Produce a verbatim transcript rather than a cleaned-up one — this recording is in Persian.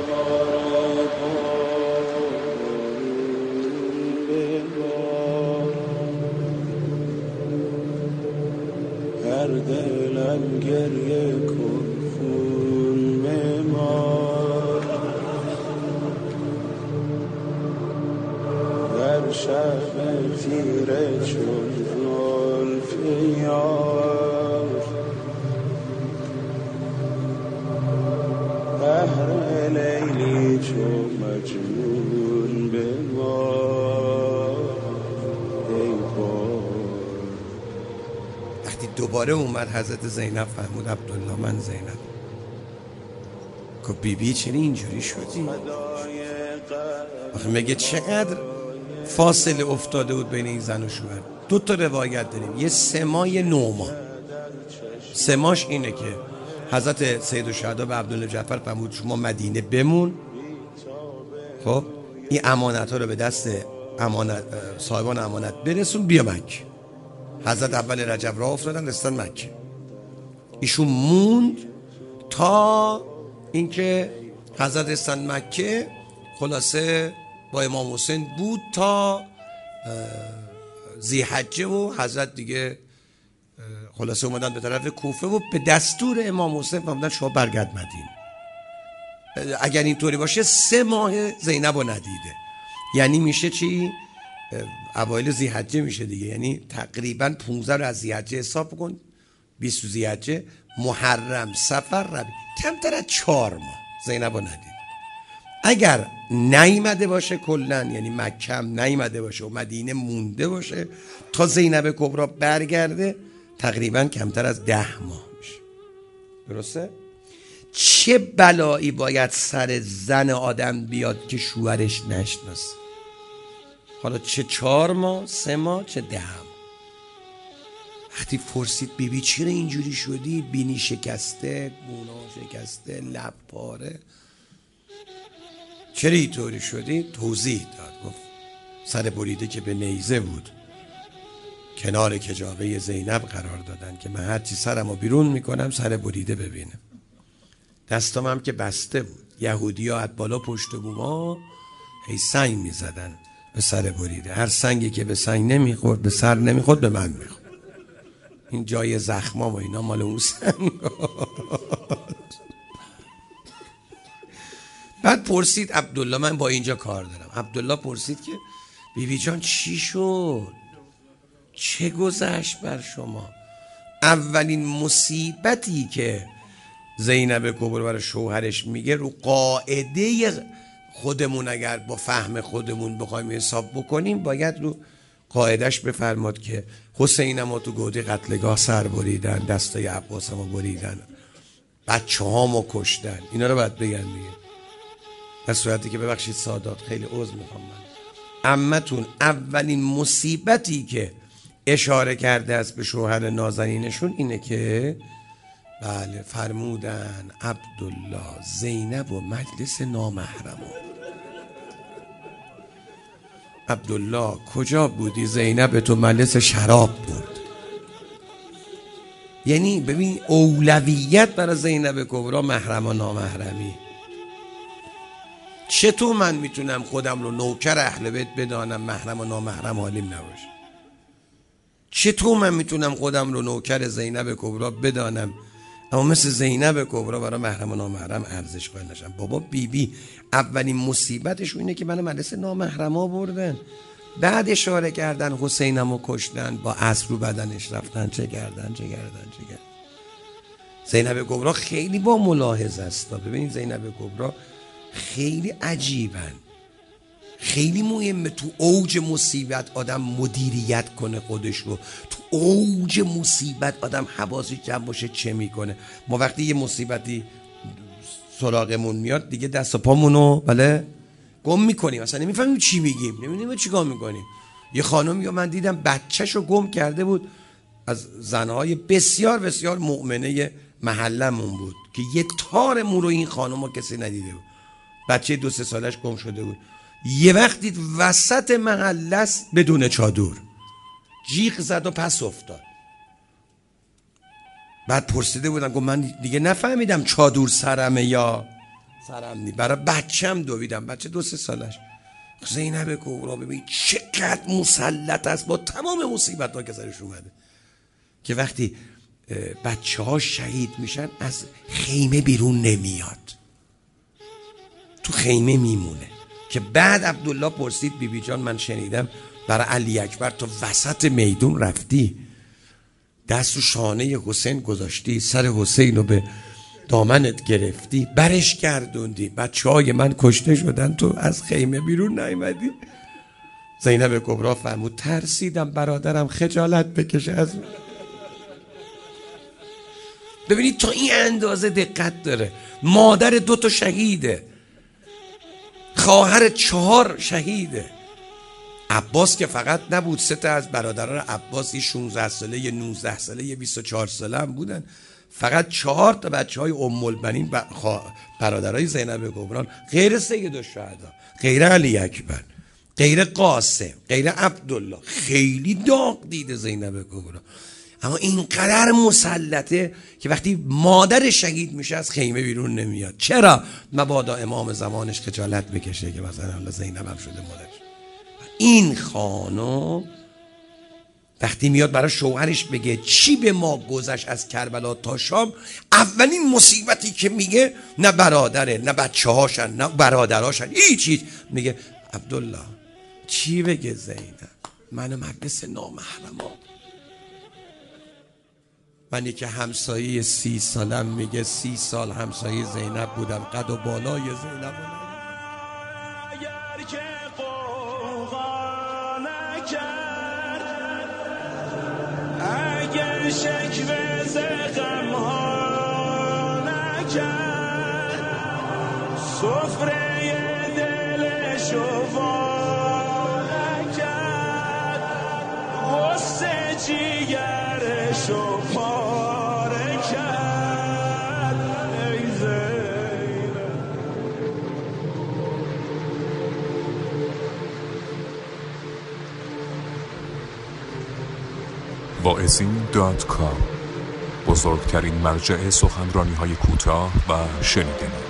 هر دلم گریه کن خون بمار در شب تیره چون زلف یار بهر لیلی چون مجنون بمار ای بار. وقتی دوباره اومد حضرت زینب فرمود عبدالله من زینب که بی بی چرا اینجوری شدی؟ آخه میگه چقدر فاصله افتاده بود بین این زن و شوهر. دو تا روایت داریم، یه سه ماه یه نه ماه. سه ماهش اینه که حضرت سید الشهدا به عبدالله جعفر فرمود شما مدینه بمون، خب این امانت ها رو به دست امانت صاحبان امانت برسون بیا مکه. حضرت اول رجب راه افتادن رسیدن مکه، ایشون موند تا اینکه حضرت رسیدن مکه. خلاصه با امام حسین بود تا ذی‌حجه و حضرت دیگه خلاصه اومدن به طرف کوفه و به دستور امام حسین فرمودن شما برگرد مدینه. اگر اینطوری باشه سه ماه زینب رو ندیده، یعنی میشه چی؟ اوایل ذی‌حجه میشه دیگه، یعنی تقریبا پانزده رو از ذی‌حجه حساب کن، بیست ذی‌حجه، محرم، صفر، ربیع، کمتر از چهار ماه زینب رو ندید. اگر نیامده باشه کلن، یعنی مکه هم نیامده باشه و مدینه مونده باشه تا زینب کبرا برگرده، تقریبا کمتر از ده ماه میشه. درسته؟ چه بلایی باید سر زن آدم بیاد که شوهرش نشناسه؟ حالا چه چهار ماه، سه ماه، چه ده ماه. وقتی پرسید بیبی بی چرا اینجوری شدی؟ بینی شکسته، گونا شکسته، لب پاره، چرا اینطوری شدی؟ توضیح داد. گفت سر بریده که به نیزه بود کنار کجاوه زینب قرار دادن که من هرچی سرمو بیرون میکنم سر بریده ببینم. دستم هم که بسته بود، یهودی ها از بالا پشت بوما هی سنگ میزدن به سر بریده، هر سنگی که به سنگ نمیخورد به سر نمیخورد به من میخورد. این جای زخما و اینا مال اون سنگ. بعد پرسید عبدالله من با اینجا کار دارم. عبدالله پرسید که بیبی بی جان چی شد؟ چه گذشت بر شما؟ اولین مصیبتی که زینب کبرا برای شوهرش میگه رو قاعده خودمون، اگر با فهم خودمون بخوایم حساب بکنیم باید رو قاعدش بفرماد که حسینمو تو گودی قتلگاه سر بریدن، دستای عباسمو بریدن، بچه هامو کشتن، اینا رو باید بگن دیگه. در صورتی که ببخشید سادات خیلی عذر میخوام من، عمتون اولین مصیبتی که اشاره کرده است به شوهر نازنینشون اینه که بله فرمودن عبدالله زینب و مجلس نامحرمو. عبدالله کجا بودی؟ زینب تو مجلس شراب بود. یعنی ببین اولویت برای زینب کبرا محرم و نامحرمی. چطور من میتونم خودم رو نوکر اهل بیت بدانم محرم و نامحرم حالیم نباشه؟ چطور من میتونم خودم رو نوکر زینب کبرا بدانم اما مثل زینب کبرا برای محرم و نامحرم ارزش قائل نشم؟ بابا بیبی بی اولین مصیبتش اینه که من مجلس نامحرما بردن، بعد اشاره کردن حسینمو کشتن، با اسب رو بدنش رفتن، چه کردن چه کردن چه کردن. زینب کبرا خیلی با ملاحظه است. ببینید زینب کبرا خیلی عجیبن، خیلی مهمه تو اوج مصیبت آدم مدیریت کنه خودش رو. تو اوج مصیبت آدم حواسش جمع باشه چه میکنه. ما وقتی یه مصیبتی سراغمون میاد دیگه دست و پامونو بله گم میکنیم، اصلا نمیفهمیم چی میگیم، نمیدونیم چیکار میکنیم. یه خانم یا من دیدم بچه‌شو گم کرده بود، از زنهای بسیار بسیار مؤمنه محلمون بود که یه تار مو رو این خانمو کسی ندیده بود، بچه دو سه سالش گم شده بود. یه وقتی وسط محله است بدون چادر، جیغ زد و پس افتاد. بعد پرسیده بودن، گفت من دیگه نفهمیدم چادر سرمه یا سرم نی برای بچم دویدم، بچه دو سه سالش. زینب کبرا ببین چقدر مسلط است با تمام مصیبت ها که سرش اومده، که وقتی بچه ها شهید میشن از خیمه بیرون نمیاد، تو خیمه میمونه. که بعد عبدالله پرسید بی بی جان من شنیدم برای علی اکبر تو وسط میدون رفتی دست رو شانه حسین گذاشتی، سر حسین رو به دامنت گرفتی، برش گردوندی، بچه های من کشته شدن، تو از خیمه بیرون نیومدی. زینب کبرا فرمود ترسیدم برادرم خجالت بکشه از من. ببینید تا این اندازه دقت داره. مادر دو تا شهیده، خواهر چهار شهیده. عباس که فقط نبود، سه تا از برادران عباس یه شانزده ساله، یه نوزده ساله، یه بیست و چهار ساله هم بودن. فقط چهار تا بچه های ام البنین برادرای زینب کبرا، غیر سید الشهدا، غیر علی اکبر، غیر قاسم، غیر عبدالله، خیلی داغ دیده زینب کبرا. اما اینقدر مسلطه که وقتی مادر شهید میشه از خیمه بیرون نمیاد. چرا؟ مبادا امام زمانش خجالت بکشه که مثلا الله زینب هم شده مادرش. این خانم وقتی میاد برای شوهرش بگه چی به ما گذشت از کربلا تا شام، اولین مصیبتی که میگه نه برادره، نه بچه هاشن، نه برادراشن، هیچ چیز. میگه عبدالله چی بگه زینب؟ من مجلس نامحرما، منی که همسایه سی سالم میگه سی سال همسایه زینب بودم، قد و بالای زینب بودم. اگر که قوقا نکرد، اگر شکوه ز غمها نکرد، سفره دلشو وا نکرد، غصه جیگرشو پاره کرد. ای زینب واعظین دات کام، بزرگترین مرجع سخنرانی های کوتاه و شنیدنی.